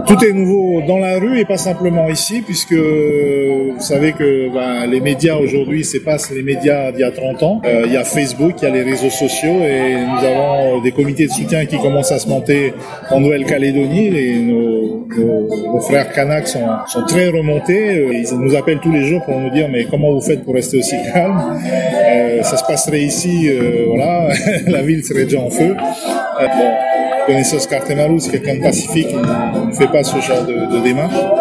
Tout est nouveau dans la rue et pas simplement ici, puisque vous savez que les médias aujourd'hui, c'est pas les médias d'il y a 30 ans. Il y a Facebook, il y a les réseaux sociaux et nous avons des comités de soutien qui commencent à se monter en Nouvelle-Calédonie. Et nos frères Kanaks sont très remontés. Ils nous appellent tous les jours pour nous dire mais comment vous faites pour rester aussi calme? Ça se passerait ici, voilà, la ville serait déjà en feu. Vous connaissez Oscar Temaru, c'est quelqu'un de pacifique, il ne fait pas ce genre de démarche.